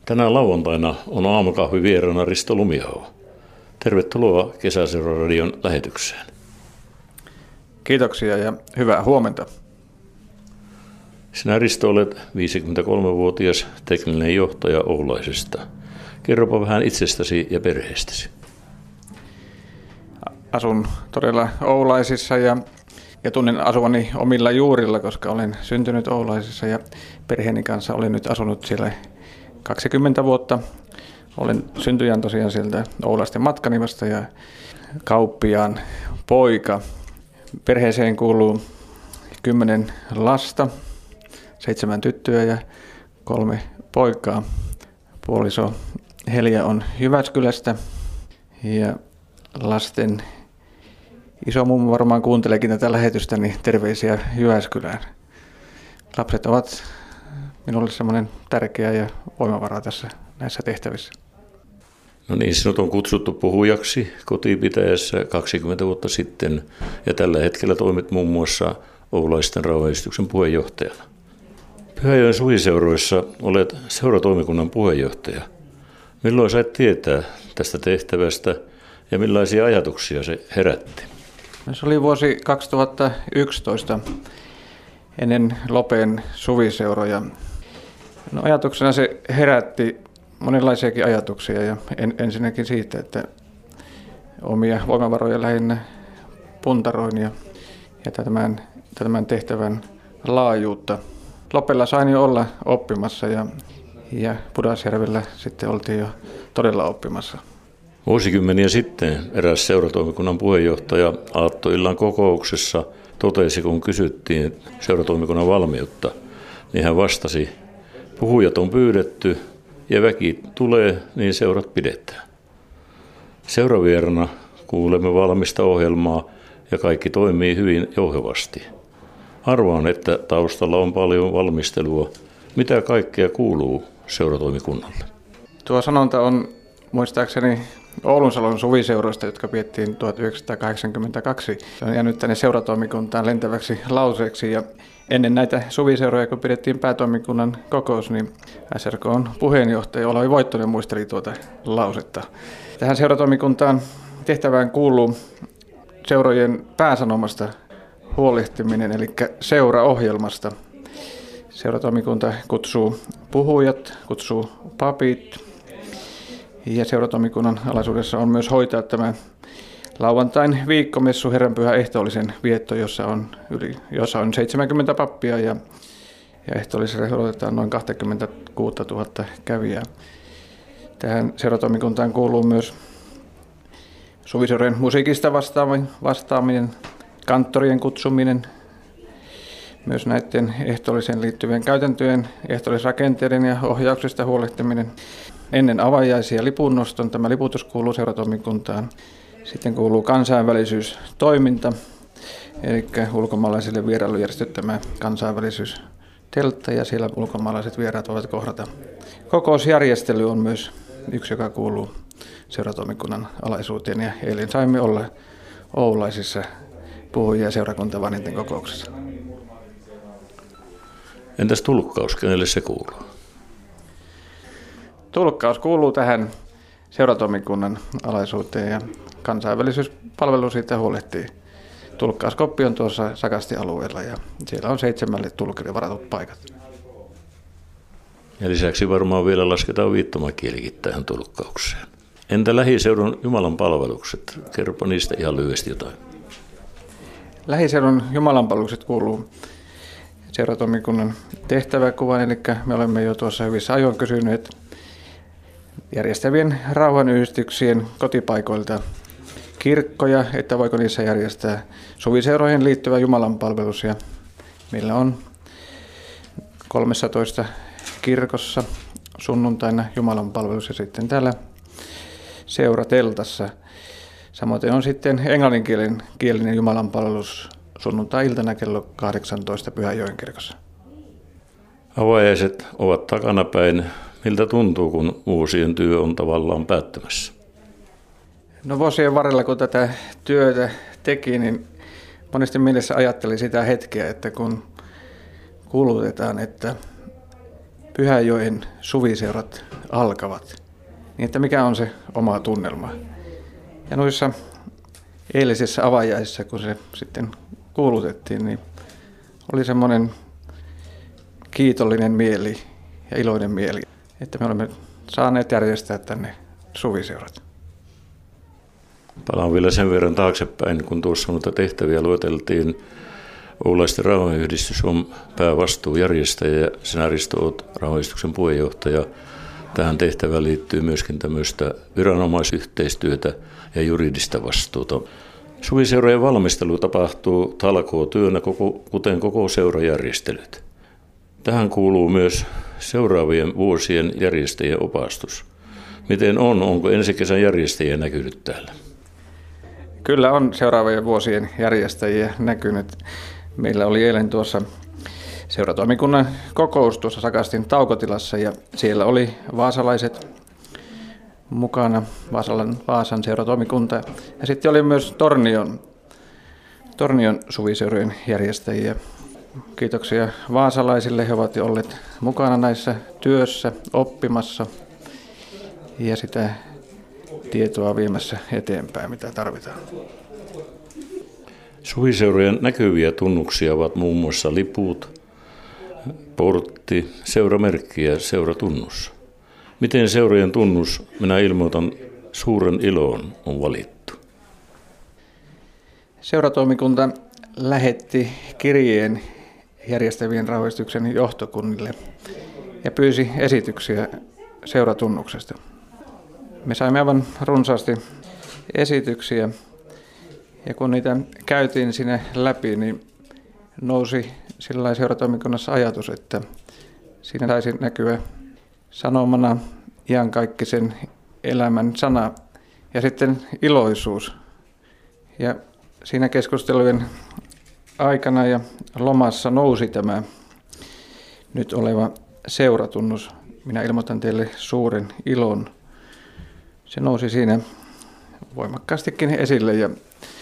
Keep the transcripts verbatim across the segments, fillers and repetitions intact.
Tänään lauantaina on aamukahvi vieraana Risto Lumiaho. Tervetuloa Kesäseura-radion lähetykseen. Kiitoksia ja hyvää huomenta. Sinä, Risto, olet viisikymmentäkolmevuotias tekninen johtaja Oulaisesta. Kerropa vähän itsestäsi ja perheestäsi. Asun todella Oulaisissa ja, ja tunnen asuvani omilla juurilla, koska olen syntynyt Oulaisissa ja perheeni kanssa olen nyt asunut siellä kaksikymmentä vuotta. Olen syntyjän tosiaan sieltä Oulaisten Matkanimasta ja kauppiaan poika. Perheeseen kuuluu kymmenen lasta, seitsemän tyttöä ja kolme poikaa. Puoliso Helja on Jyväskylästä ja lasten iso mummo varmaan kuunteleekin tätä lähetystä, niin terveisiä Jyväskylään. Lapset ovat minulle semmoinen tärkeä ja voimavara tässä näissä tehtävissä. No niin, sinut on kutsuttu puhujaksi kotipitäjässä kaksikymmentä vuotta sitten ja tällä hetkellä toimit muun muassa Oulaisten rauhanyhdistyksen puheenjohtajana. Pyhäjoen suviseuroissa olet seuratoimikunnan puheenjohtaja. Milloin sait tietää tästä tehtävästä ja millaisia ajatuksia se herätti? No, se oli vuosi kaksituhattayksitoista ennen Lopen suviseuroja. No, ajatuksena se herätti monenlaisiakin ajatuksia ja en, ensinnäkin siitä, että omia voimavaroja lähinnä puntaroin ja, ja tämän, tämän tehtävän laajuutta. Lopella sain jo olla oppimassa ja, ja Pudasjärvellä sitten oltiin jo todella oppimassa. Vuosikymmeniä sitten eräs seuratoimikunnan puheenjohtaja aattoillan kokouksessa totesi, kun kysyttiin seuratoimikunnan valmiutta, niin hän vastasi: puhujat on pyydetty ja väki tulee, niin seurat pidetään. Seuravierana kuulemme valmista ohjelmaa ja kaikki toimii hyvin jouhevasti. Arvaan, että taustalla on paljon valmistelua. Mitä kaikkea kuuluu seuratoimikunnalle? Tuo sanonta on muistaakseni Oulunsalon suviseuroista, jotka pidettiin tuhatyhdeksänsataakahdeksankymmentäkaksi. Se on jäänyt tänne seuratoimikuntaan lentäväksi lauseeksi. Ja ennen näitä suviseuroja, kun pidettiin päätoimikunnan kokous, niin S R K:n puheenjohtaja Olavi Voittonen muisteli tuota lausetta. Tähän seuratoimikuntaan tehtävään kuuluu seurojen pääsanomasta huolehtiminen, eli seuraohjelmasta. Seuratoimikunta kutsuu puhujat, kutsuu papit ja seuratoimikunnan alaisuudessa on myös hoitaa tämä lauantain viikkomessu Herranpyhän ehtoollisen vietto, jossa on, yli, jossa on seitsemänkymmentä pappia ja, ja ehtoolliselle odotetaan noin kaksikymmentäkuusituhatta kävijää. Tähän seuratoimikuntaan kuuluu myös suviseurojen musiikista vastaaminen, kanttorien kutsuminen, myös näiden ehtoolliseen liittyvien käytäntöjen, ehtoollisrakenteiden ja ohjauksesta huolehtiminen. Ennen avajaisia lipunnoston tämä liputus kuuluu seuratoimikuntaan. Sitten kuuluu kansainvälisyystoiminta, eli ulkomaalaisille vierailu järjestetään kansainvälisyysteltta ja siellä ulkomaalaiset vieraat voivat kohdata. Kokousjärjestely on myös yksi, joka kuuluu seuratoimikunnan alaisuuteen ja eilen saimme olla Oulaisissa puhujia seurakuntavanhinten kokouksessa. Entäs tulkkaus, kenelle se kuuluu? Tulkkaus kuuluu tähän seuratoimikunnan alaisuuteen ja kansainvälisyyspalvelu siitä huolehtii. Tulkkauskoppi on tuossa Sakasti-alueella ja siellä on seitsemälle tulkille varatut paikat. Ja lisäksi varmaan vielä lasketaan viittomakielikin tähän tulkkaukseen. Entä lähiseudun Jumalan palvelukset? Kerropa niistä ihan lyhyesti jotain. Lähiseudun Jumalan palvelukset kuuluu seuratoimikunnan tehtäväkuvaan, eli me olemme jo tuossa hyvissä ajoin kysyneet järjestävien rauhanyhdistyksien kotipaikoilta kirkkoja, että voiko niissä järjestää suviseuroihin liittyvä jumalanpalvelus. Ja meillä on kolmessatoista kirkossa sunnuntaina jumalanpalvelus ja sitten täällä seurateltassa. Samoin on sitten englanninkielinen jumalanpalvelus sunnuntai-iltana kello kahdeksantoista Pyhäjoen kirkossa. Avajaiset ovat takanapäin. Miltä tuntuu, kun vuosien työ on tavallaan päättymässä? No vuosien varrella, kun tätä työtä teki, niin monesti mielessä ajattelin sitä hetkeä, että kun kuulutetaan, että Pyhäjoen suviseurat alkavat. Niin että mikä on se oma tunnelma. Ja noissa eilisissä avajaisissa, kun se sitten kuulutettiin, niin oli semmoinen kiitollinen mieli ja iloinen mieli, että me olemme saaneet järjestää tänne suviseurat. Palaan vielä sen verran taaksepäin, kun tuossa noita tehtäviä lueteltiin. Oulaisten rauhanyhdistys on päävastuujärjestäjä ja sinä Risto olet rauhanyhdistyksen puheenjohtaja. Tähän tehtävään liittyy myöskin tämmöistä viranomaisyhteistyötä ja juridista vastuuta. Suviseurojen valmistelu tapahtuu talkootyönä, kuten koko seurajärjestelyt. Tähän kuuluu myös seuraavien vuosien järjestäjien opastus. Miten on? Onko ensi kesän järjestäjiä näkynyt täällä? Kyllä on seuraavien vuosien järjestäjiä näkynyt. Meillä oli eilen tuossa seuratoimikunnan kokous tuossa Sakastin taukotilassa ja siellä oli vaasalaiset mukana, Vaasalan, Vaasan seuratoimikunta. Ja sitten oli myös Tornion, Tornion suviseurojen järjestäjiä. Kiitoksia vaasalaisille, he ovat jo olleet mukana näissä työssä, oppimassa ja sitä tietoa viemässä eteenpäin, mitä tarvitaan. Suviseurojen näkyviä tunnuksia ovat muun muassa liput, portti, seuramerkki ja seuratunnus. Miten seurojen tunnus, minä ilmoitan suuren iloon, on valittu? Seuratoimikunta lähetti kirjeen järjestävien rauhanyhdistyksen johtokunnille ja pyysi esityksiä seuratunnuksesta. Me saimme aivan runsaasti esityksiä ja kun niitä käytiin sinne läpi, niin nousi sillä seuratoimikunnassa ajatus, että siinä saisi näkyä sanomana iankaikkisen elämän sana ja sitten iloisuus. Ja siinä keskustelujen aikana ja lomassa nousi tämä nyt oleva seuratunnus. Minä ilmoitan teille suuren ilon. Se nousi siinä voimakkaastikin esille ja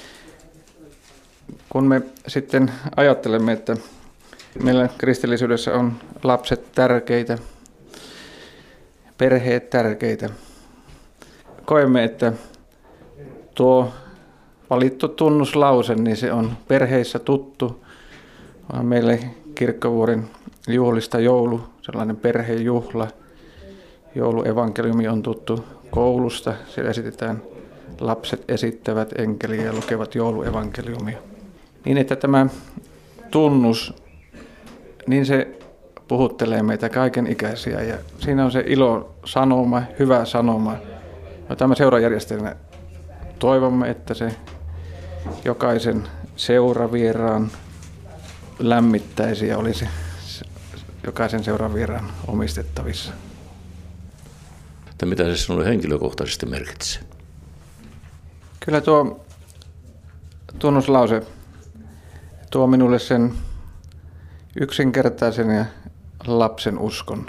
kun me sitten ajattelemme, että meillä kristillisyydessä on lapset tärkeitä, perheet tärkeitä, koemme, että tuo valittu tunnuslause, niin se on perheissä tuttu. On meille kirkkovuoden juhlista joulu, sellainen perhejuhla. Jouluevankeliumi on tuttu koulusta. Siellä esitetään, lapset esittävät enkeliä ja lukevat jouluevankeliumia. Niin, että tämä tunnus, niin se puhuttelee meitä kaiken ikäisiä ja siinä on se ilo sanoma, hyvä sanoma. Ja tämä seurajärjestelmä toivomme, että se jokaisen seuravieraan lämmittäisi ja olisi jokaisen seuravieraan omistettavissa. Että mitä se sinulle henkilökohtaisesti merkitsee? Kyllä tuo tunnuslause tuo minulle sen yksinkertaisen ja lapsen uskon.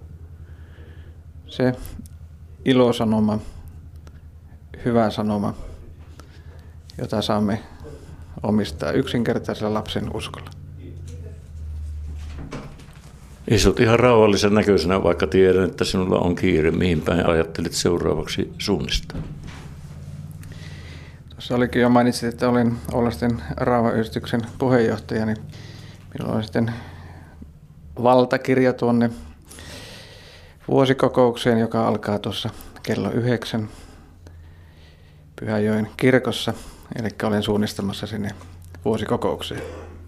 Se ilosanoma, hyvä sanoma, jota saamme omistaa yksinkertaisella lapsen uskolla. Istut ihan rauhallisen näköisenä, vaikka tiedän, että sinulla on kiire. Mihin päin ajattelit seuraavaksi suunnistaa? Tuossa olikin jo mainitsit, että olin Oulaisten rauhanyhdistyksen puheenjohtaja, niin minulla on sitten valtakirja tuonne vuosikokoukseen, joka alkaa tuossa kello yhdeksän Pyhäjoen kirkossa. Eli olen suunnistamassa sinne vuosikokoukseen.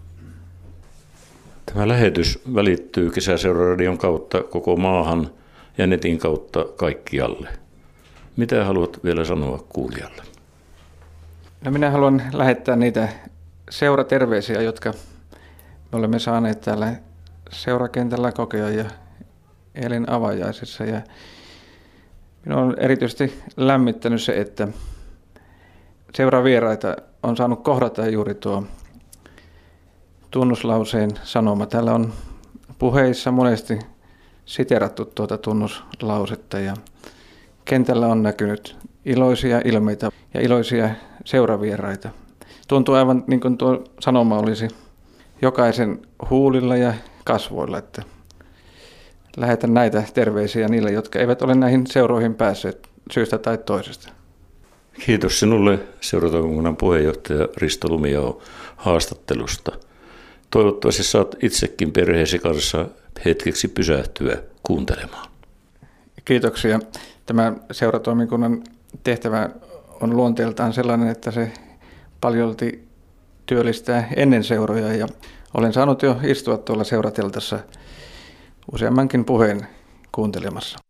Tämä lähetys välittyy Kesäseuraradion kautta koko maahan ja netin kautta kaikkialle. Mitä haluat vielä sanoa kuulijalle? No minä haluan lähettää niitä seuraterveisiä, jotka me olemme saaneet täällä seurakentällä kokea ja eilen avajaisissa. Ja minua on erityisesti lämmittänyt se, että seuravieraita on saanut kohdata juuri tuo tunnuslauseen sanoma. Täällä on puheissa monesti siterattu tuota tunnuslausetta ja kentällä on näkynyt iloisia ilmeitä ja iloisia seuravieraita. Tuntuu aivan niin kuin tuo sanoma olisi jokaisen huulilla ja kasvoilla, että lähetän näitä terveisiä niille, jotka eivät ole näihin seuroihin päässeet syystä tai toisesta. Kiitos sinulle seuratoimikunnan puheenjohtaja Risto Lumijao haastattelusta. Toivottavasti saat itsekin perheesi kanssa hetkeksi pysähtyä kuuntelemaan. Kiitoksia. Tämä seuratoimikunnan tehtävä on luonteeltaan sellainen, että se paljolti työllistää ennen seuroja ja olen saanut jo istua tuolla seurateltassa useammankin puheen kuuntelemassa.